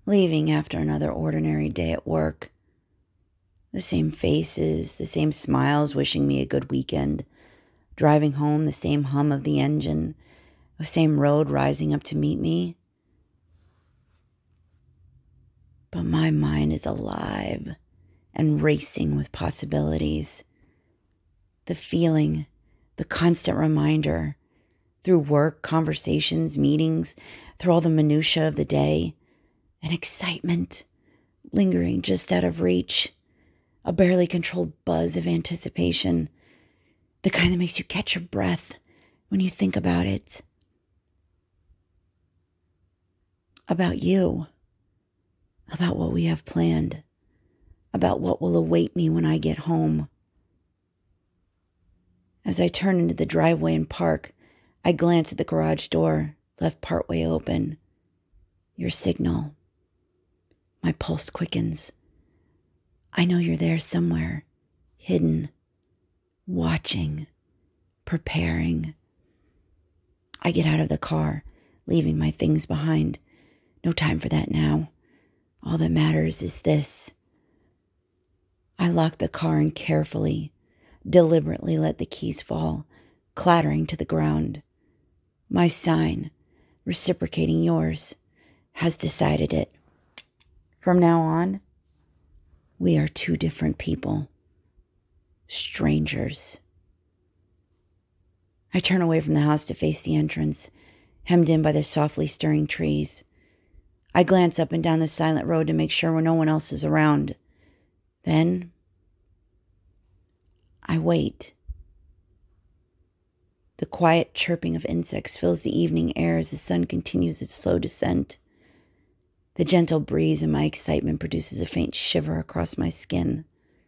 leaving after another ordinary day at work. The same faces, the same smiles wishing me a good weekend. Driving home, the same hum of the engine, the same road rising up to meet me. But my mind is alive and racing with possibilities. The feeling, the constant reminder, through work, conversations, meetings, through all the minutiae of the day, an excitement lingering just out of reach, a barely controlled buzz of anticipation, the kind that makes you catch your breath when you think about it. About you, about what we have planned, about what will await me when I get home. As I turn into the driveway and park, I glance at the garage door, left partway open. Your signal. My pulse quickens. I know you're there somewhere, hidden, watching, preparing. I get out of the car, leaving my things behind. No time for that now. All that matters is this. I lock the car and carefully, deliberately let the keys fall, clattering to the ground. My sign, reciprocating yours, has decided it. From now on, we are two different people. Strangers. I turn away from the house to face the entrance, hemmed in by the softly stirring trees. I glance up and down the silent road to make sure no one else is around. Then, I wait. The quiet chirping of insects fills the evening air as the sun continues its slow descent. The gentle breeze in my excitement produces a faint shiver across my skin.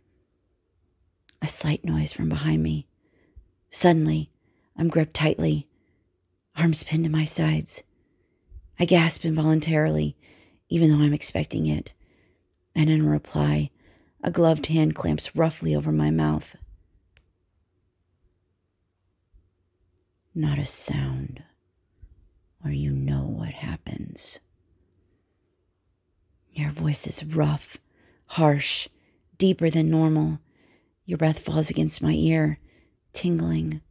A slight noise from behind me. Suddenly, I'm gripped tightly, arms pinned to my sides. I gasp involuntarily, even though I'm expecting it. And in reply, a gloved hand clamps roughly over my mouth. Not a sound, or you know what happens. Your voice is rough, harsh, deeper than normal. Your breath falls against my ear, tingling.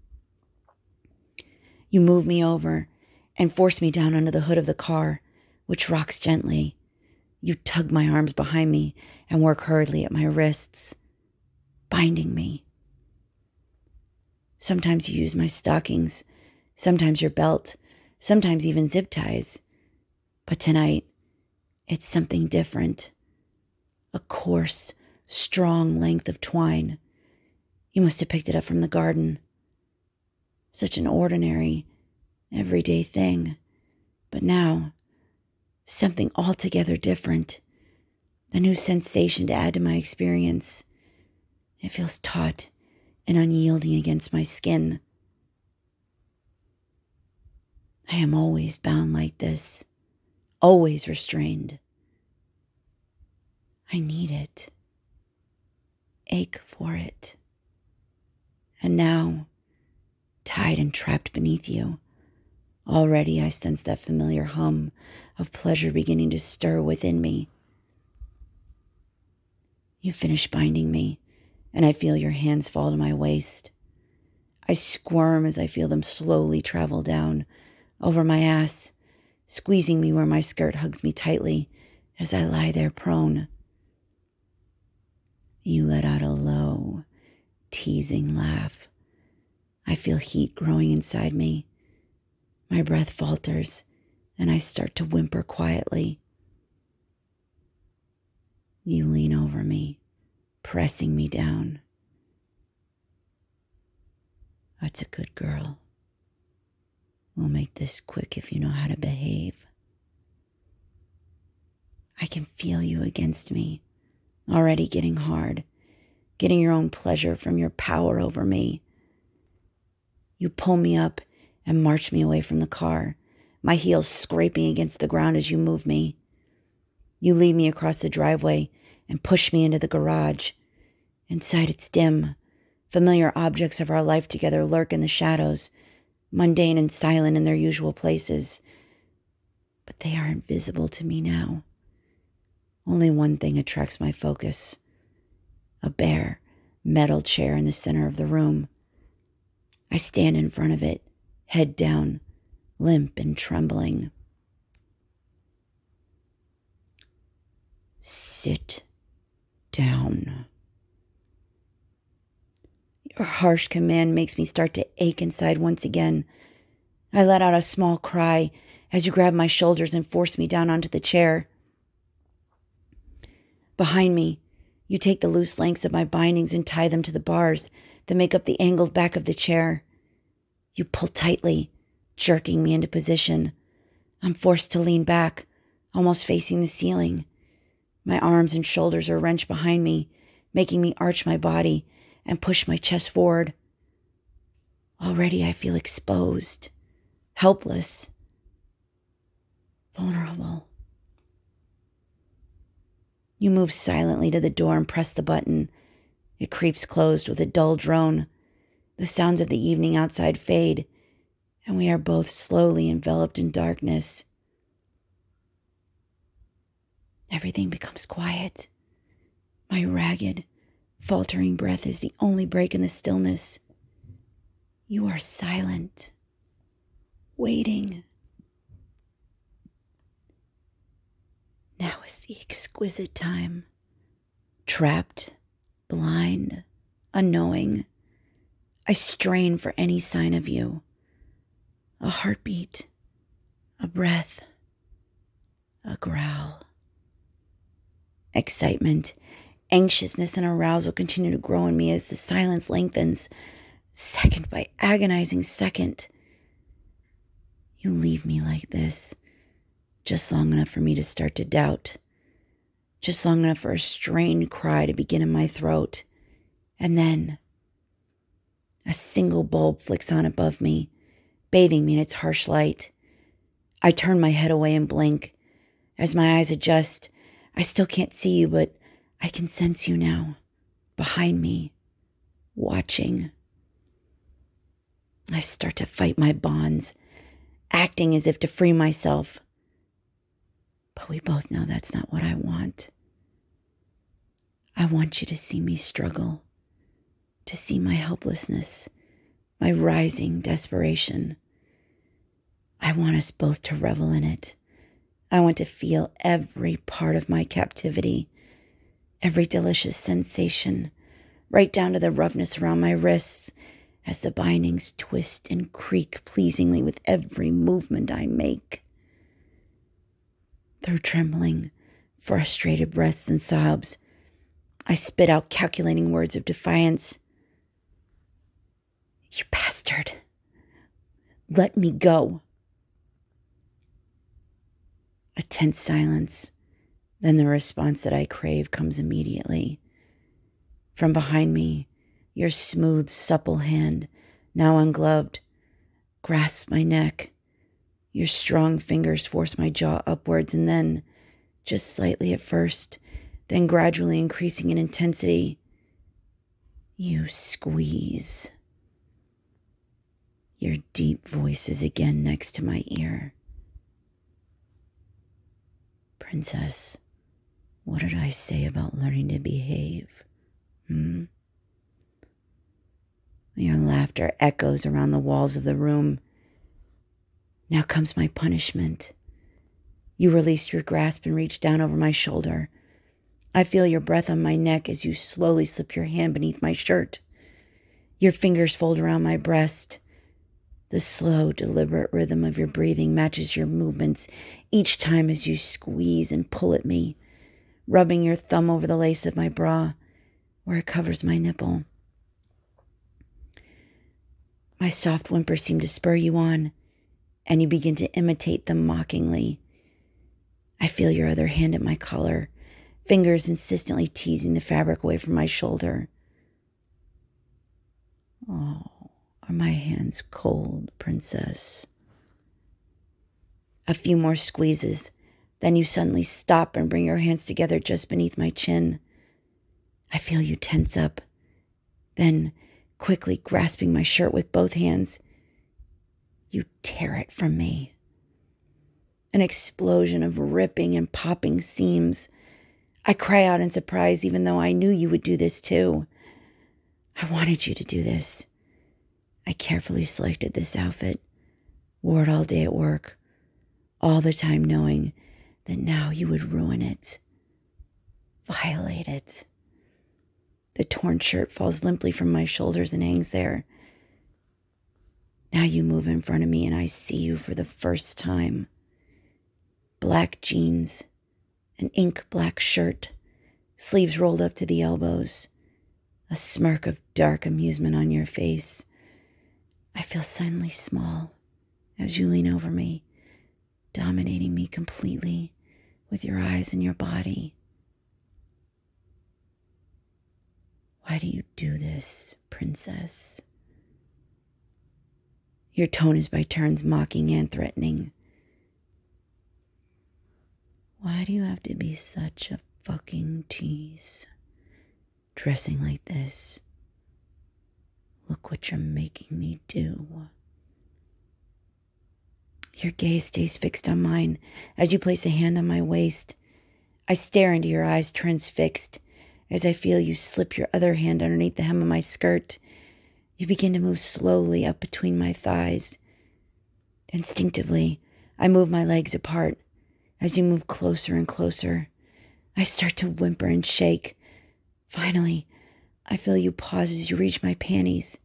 You move me over and force me down under the hood of the car, which rocks gently. You tug my arms behind me and work hurriedly at my wrists, binding me. Sometimes you use my stockings, sometimes your belt, sometimes even zip ties. But tonight, it's something different. A coarse, strong length of twine. You must have picked it up from the garden. Such an ordinary, everyday thing. But now, something altogether different. A new sensation to add to my experience. It feels taut and unyielding against my skin. I am always bound like this. Always restrained. I need it. Ache for it. And now, tied and trapped beneath you, already I sense that familiar hum of pleasure beginning to stir within me. You finish binding me, and I feel your hands fall to my waist. I squirm as I feel them slowly travel down over my ass, squeezing me where my skirt hugs me tightly as I lie there prone. You let out a low, teasing laugh. I feel heat growing inside me. My breath falters, and I start to whimper quietly. You lean over me, pressing me down. That's a good girl. We'll make this quick if you know how to behave. I can feel you against me, already getting hard, getting your own pleasure from your power over me. You pull me up and march me away from the car, my heels scraping against the ground as you move me. You lead me across the driveway and push me into the garage. Inside it's dim. Familiar objects of our life together lurk in the shadows, mundane and silent in their usual places. But they are invisible to me now, Only one thing attracts my focus: a bare, metal chair in the center of the room. I stand in front of it, head down, limp and trembling. Sit down. Your harsh command makes me start to ache inside once again. I let out a small cry as you grab my shoulders and force me down onto the chair. Behind me, you take the loose lengths of my bindings and tie them to the bars that make up the angled back of the chair. You pull tightly, jerking me into position. I'm forced to lean back, almost facing the ceiling. My arms and shoulders are wrenched behind me, making me arch my body and push my chest forward. Already I feel exposed, helpless, vulnerable. You move silently to the door and press the button. It creeps closed with a dull drone. The sounds of the evening outside fade, and we are both slowly enveloped in darkness. Everything becomes quiet. My ragged, faltering breath is the only break in the stillness. You are silent, waiting. Now is the exquisite time. Trapped, blind, unknowing, I strain for any sign of you. A heartbeat, a breath, a growl. Excitement, anxiousness, and arousal continue to grow in me as the silence lengthens, second by agonizing second. You leave me like this, just long enough for me to start to doubt, just long enough for a strained cry to begin in my throat. And then a single bulb flicks on above me, bathing me in its harsh light. I turn my head away and blink. As my eyes adjust, I still can't see you, but I can sense you now, behind me, watching. I start to fight my bonds, acting as if to free myself. But we both know that's not what I want. I want you to see me struggle, to see my helplessness, my rising desperation. I want us both to revel in it. I want to feel every part of my captivity, every delicious sensation, right down to the roughness around my wrists as the bindings twist and creak pleasingly with every movement I make. Through trembling, frustrated breaths and sobs, I spit out calculating words of defiance. You bastard. Let me go. A tense silence. Then the response that I crave comes immediately. From behind me, your smooth, supple hand, now ungloved, grasps my neck. Your strong fingers force my jaw upwards and then, just slightly at first, then gradually increasing in intensity, you squeeze. Your deep voice is again next to my ear. Princess, what did I say about learning to behave? Your laughter echoes around the walls of the room. Now comes my punishment. You release your grasp and reach down over my shoulder. I feel your breath on my neck as you slowly slip your hand beneath my shirt. Your fingers fold around my breast. The slow, deliberate rhythm of your breathing matches your movements each time as you squeeze and pull at me, rubbing your thumb over the lace of my bra where it covers my nipple. My soft whimpers seem to spur you on, and you begin to imitate them mockingly. I feel your other hand at my collar, fingers insistently teasing the fabric away from my shoulder. Oh, are my hands cold, princess? A few more squeezes, then you suddenly stop and bring your hands together just beneath my chin. I feel you tense up. Then, quickly grasping my shirt with both hands, you tear it from me. An explosion of ripping and popping seams. I cry out in surprise, even though I knew you would do this too. I wanted you to do this. I carefully selected this outfit, wore it all day at work, all the time knowing that now you would ruin it, violate it. The torn shirt falls limply from my shoulders and hangs there. Now you move in front of me and I see you for the first time. Black jeans, an ink black shirt, sleeves rolled up to the elbows, a smirk of dark amusement on your face. I feel suddenly small as you lean over me, dominating me completely with your eyes and your body. Why do you do this, princess? Your tone is by turns mocking and threatening. Why do you have to be such a fucking tease? Dressing like this. Look what you're making me do. Your gaze stays fixed on mine as you place a hand on my waist. I stare into your eyes, transfixed, as I feel you slip your other hand underneath the hem of my skirt. You begin to move slowly up between my thighs. Instinctively, I move my legs apart. As you move closer and closer, I start to whimper and shake. Finally, I feel you pause as you reach my panties.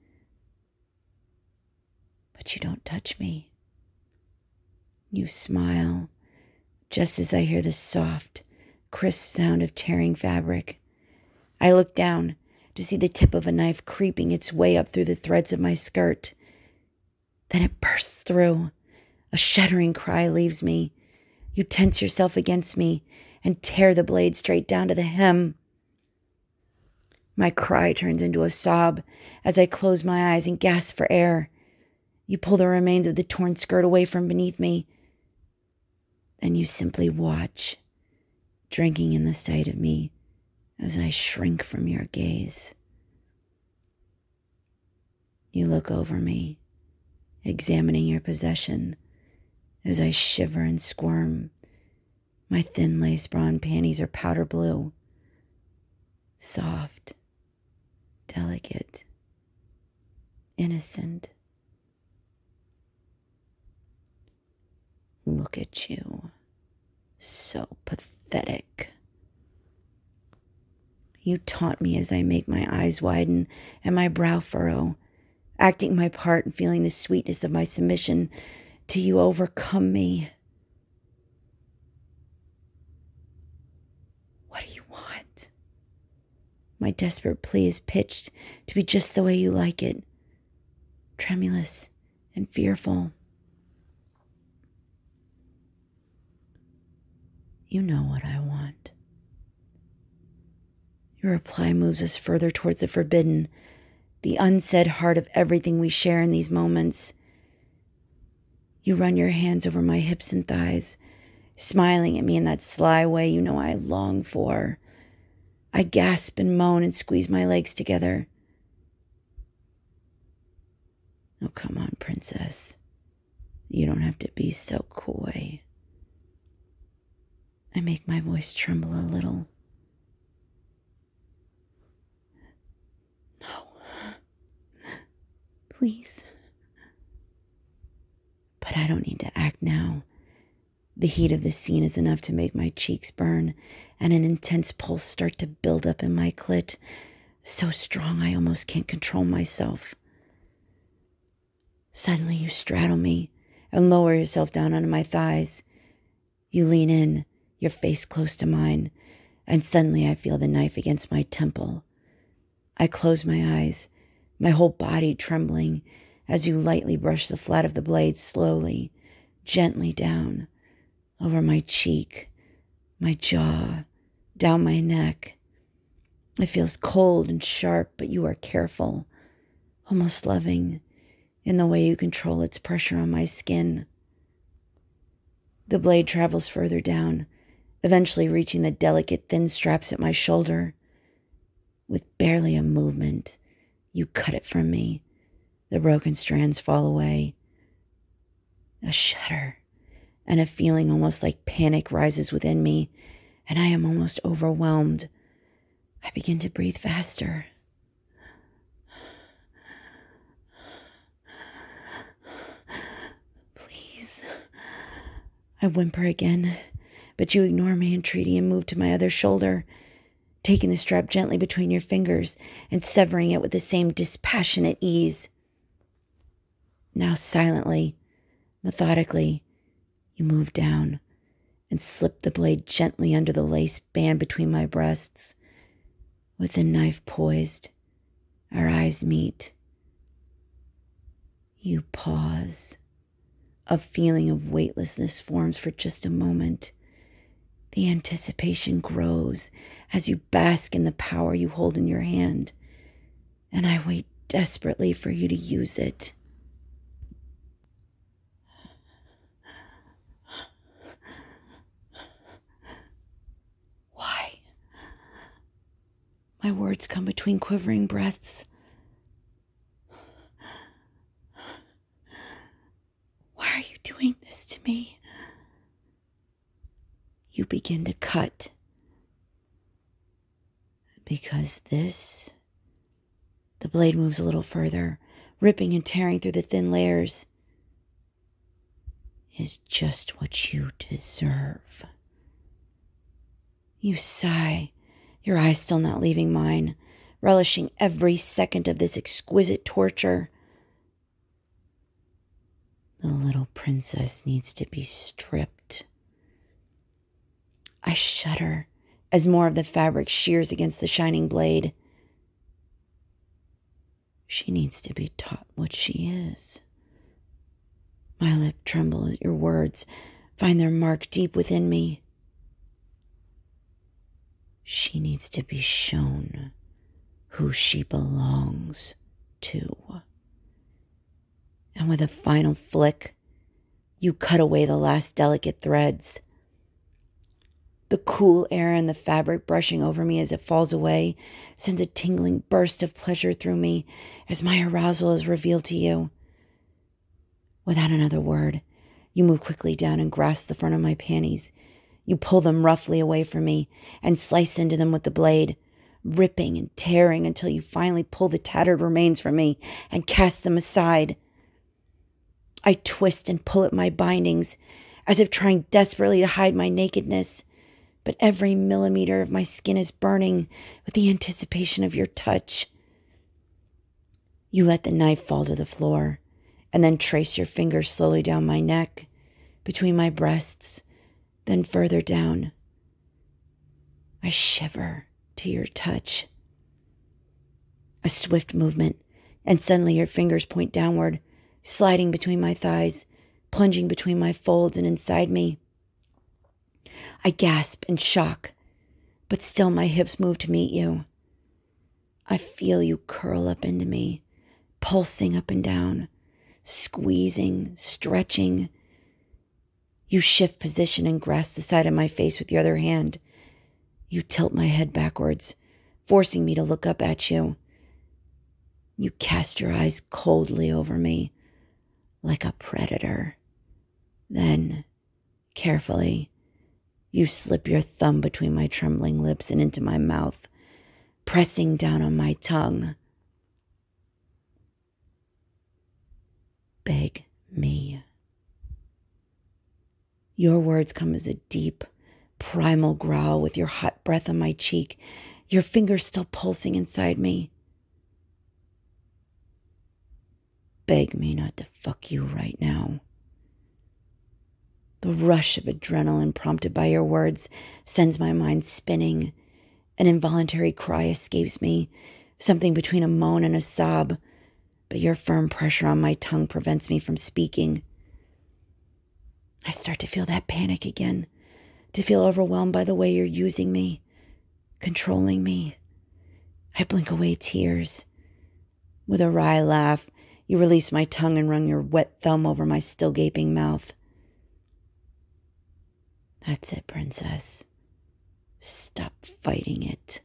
But you don't touch me. You smile, just as I hear the soft, crisp sound of tearing fabric. I look down to see the tip of a knife creeping its way up through the threads of my skirt. Then it bursts through. A shuddering cry leaves me. You tense yourself against me and tear the blade straight down to the hem. My cry turns into a sob as I close my eyes and gasp for air. You pull the remains of the torn skirt away from beneath me. Then you simply watch, drinking in the sight of me as I shrink from your gaze. You look over me, examining your possession as I shiver and squirm. My thin lace bra panties are powder blue, soft, delicate, innocent. Look at you, so pathetic. You taunt me as I make my eyes widen and my brow furrow, acting my part and feeling the sweetness of my submission till you overcome me. What do you want? My desperate plea is pitched to be just the way you like it, tremulous and fearful. You know what I want. Your reply moves us further towards the forbidden, the unsaid heart of everything we share in these moments. You run your hands over my hips and thighs, smiling at me in that sly way you know I long for. I gasp and moan and squeeze my legs together. Oh, come on, princess. You don't have to be so coy. I make my voice tremble a little. No. Please. But I don't need to act now. The heat of the scene is enough to make my cheeks burn and an intense pulse start to build up in my clit, so strong I almost can't control myself. Suddenly you straddle me and lower yourself down onto my thighs. You lean in, your face close to mine, and suddenly I feel the knife against my temple. I close my eyes, my whole body trembling, as you lightly brush the flat of the blade slowly, gently down, over my cheek, my jaw, down my neck. It feels cold and sharp, but you are careful, almost loving, in the way you control its pressure on my skin. The blade travels further down, eventually reaching the delicate thin straps at my shoulder. With barely a movement, you cut it from me. The broken strands fall away. A shudder and a feeling almost like panic rises within me and I am almost overwhelmed. I begin to breathe faster. Please. I whimper again, but you ignore my entreaty and move to my other shoulder, taking the strap gently between your fingers and severing it with the same dispassionate ease. Now silently, methodically, you move down and slip the blade gently under the lace band between my breasts. With the knife poised, our eyes meet. You pause. A feeling of weightlessness forms for just a moment. The anticipation grows as you bask in the power you hold in your hand, and I wait desperately for you to use it. Why? My words come between quivering breaths. Why are you doing this to me? You begin to cut. Because this, the blade moves a little further, ripping and tearing through the thin layers, is just what you deserve. You sigh, your eyes still not leaving mine, relishing every second of this exquisite torture. The little princess needs to be stripped. I shudder as more of the fabric shears against the shining blade. She needs to be taught what she is. My lip trembles at your words, find their mark deep within me. She needs to be shown who she belongs to. And with a final flick, you cut away the last delicate threads. The cool air and the fabric brushing over me as it falls away sends a tingling burst of pleasure through me as my arousal is revealed to you. Without another word, you move quickly down and grasp the front of my panties. You pull them roughly away from me and slice into them with the blade, ripping and tearing until you finally pull the tattered remains from me and cast them aside. I twist and pull at my bindings as if trying desperately to hide my nakedness, but every millimeter of my skin is burning with the anticipation of your touch. You let the knife fall to the floor and then trace your fingers slowly down my neck, between my breasts, then further down. I shiver to your touch. A swift movement, and suddenly your fingers point downward, sliding between my thighs, plunging between my folds and inside me. I gasp in shock, but still my hips move to meet you. I feel you curl up into me, pulsing up and down, squeezing, stretching. You shift position and grasp the side of my face with your other hand. You tilt my head backwards, forcing me to look up at you. You cast your eyes coldly over me, like a predator. Then, carefully, you slip your thumb between my trembling lips and into my mouth, pressing down on my tongue. Beg me. Your words come as a deep, primal growl with your hot breath on my cheek, your fingers still pulsing inside me. Beg me not to fuck you right now. The rush of adrenaline prompted by your words sends my mind spinning. An involuntary cry escapes me, something between a moan and a sob, but your firm pressure on my tongue prevents me from speaking. I start to feel that panic again, to feel overwhelmed by the way you're using me, controlling me. I blink away tears. With a wry laugh, you release my tongue and run your wet thumb over my still gaping mouth. That's it, princess. Stop fighting it.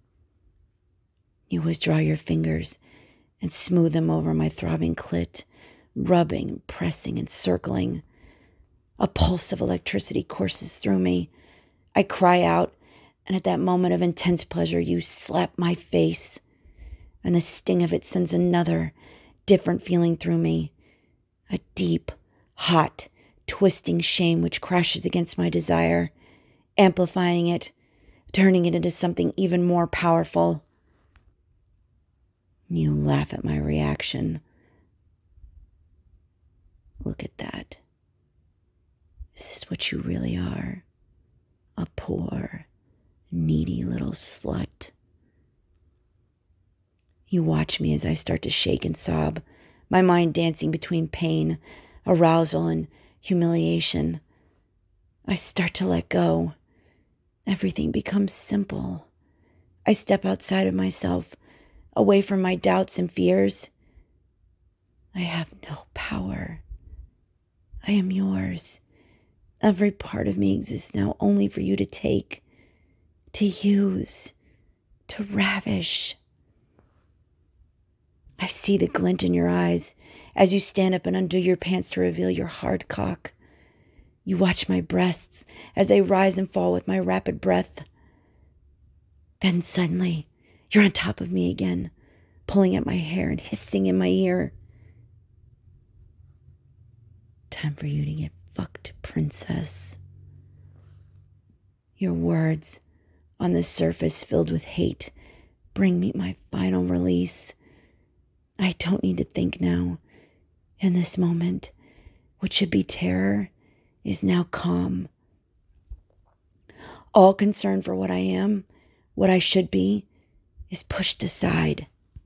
You withdraw your fingers and smooth them over my throbbing clit, rubbing, pressing, and circling. A pulse of electricity courses through me, I cry out, and at that moment of intense pleasure, you slap my face, and the sting of it sends another, different feeling through me. A deep, hot, twisting shame which crashes against my desire, amplifying it, turning it into something even more powerful. You laugh at my reaction. Look at that. Is this what you really are? A poor, needy little slut. You watch me as I start to shake and sob, my mind dancing between pain, arousal, and humiliation. I start to let go. Everything becomes simple. I step outside of myself, away from my doubts and fears. I have no power. I am yours. Every part of me exists now only for you to take, to use, to ravish. I see the glint in your eyes as you stand up and undo your pants to reveal your hard cock. You watch my breasts as they rise and fall with my rapid breath. Then suddenly, you're on top of me again, pulling at my hair and hissing in my ear. Time for you to get fucked, princess. Your words, on the surface filled with hate, bring me my final release. I don't need to think now. In this moment, what should be terror is now calm. All concern for what I am, what I should be, is pushed aside.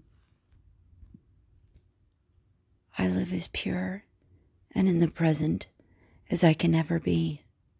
I live as pure and in the present as I can ever be.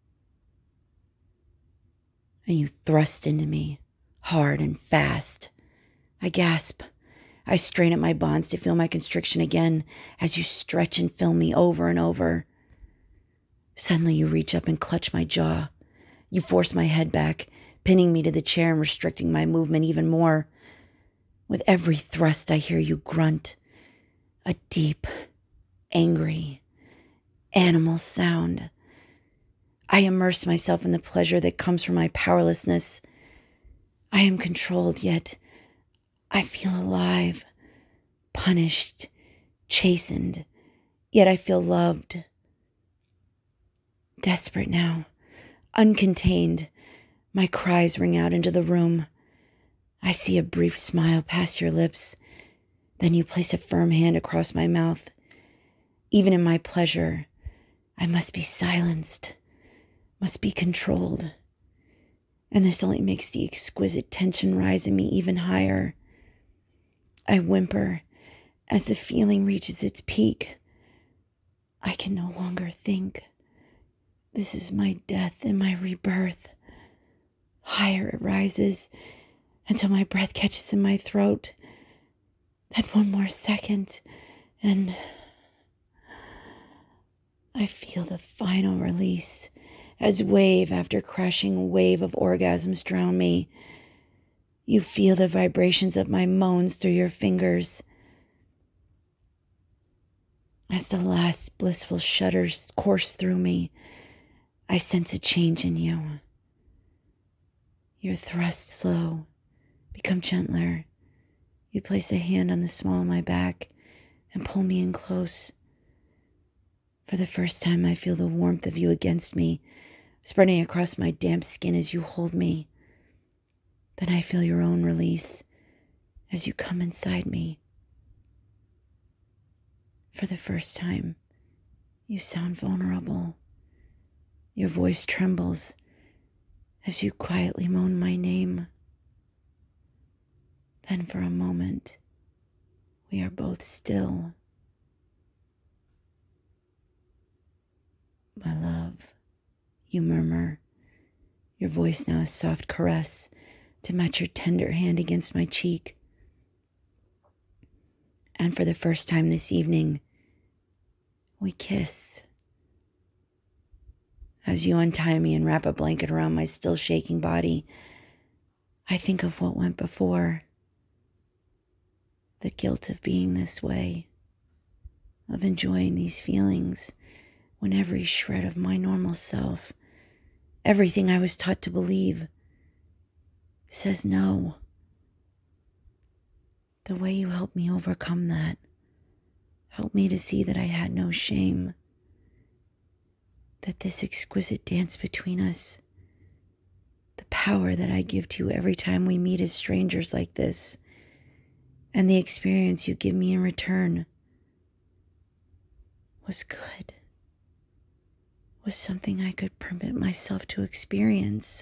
And you thrust into me, hard and fast. I gasp. I strain at my bonds to feel my constriction again as you stretch and fill me over and over. Suddenly you reach up and clutch my jaw. You force my head back, pinning me to the chair and restricting my movement even more. With every thrust, I hear you grunt, a deep, angry, animal sound. I immerse myself in the pleasure that comes from my powerlessness. I am controlled, yet I feel alive, punished, chastened, yet I feel loved. Desperate now, uncontained, my cries ring out into the room. I see a brief smile pass your lips. Then you place a firm hand across my mouth. Even in my pleasure, I must be silenced, must be controlled. And this only makes the exquisite tension rise in me even higher. I whimper as the feeling reaches its peak. I can no longer think. This is my death and my rebirth. Higher it rises until my breath catches in my throat. Then one more second, and I feel the final release as wave after crashing wave of orgasms drown me. You feel the vibrations of my moans through your fingers. As the last blissful shudders course through me, I sense a change in you. Your thrusts slow, become gentler. You place a hand on the small of my back and pull me in close. For the first time, I feel the warmth of you against me, spreading across my damp skin as you hold me. Then I feel your own release as you come inside me. For the first time, you sound vulnerable. Your voice trembles as you quietly moan my name. Then for a moment, we are both still. My love, you murmur, your voice now a soft caress to match your tender hand against my cheek. And for the first time this evening, we kiss. As you untie me and wrap a blanket around my still shaking body, I think of what went before. The guilt of being this way, of enjoying these feelings when every shred of my normal self Everything I was taught to believe says no. The way you helped me overcome that helped me to see that I had no shame, that this exquisite dance between us, the power that I give to you every time we meet as strangers like this, and the experience you give me in return was good, was something I could permit myself to experience.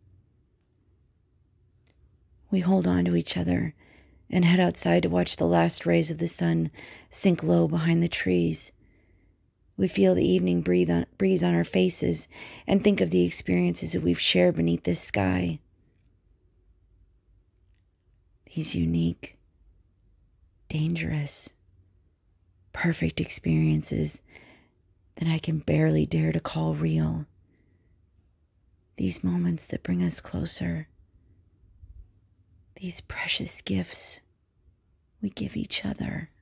We hold on to each other and head outside to watch the last rays of the sun sink low behind the trees. We feel the evening breeze on our faces and think of the experiences that we've shared beneath this sky. These unique, dangerous, perfect experiences that I can barely dare to call real. These moments that bring us closer. These precious gifts we give each other.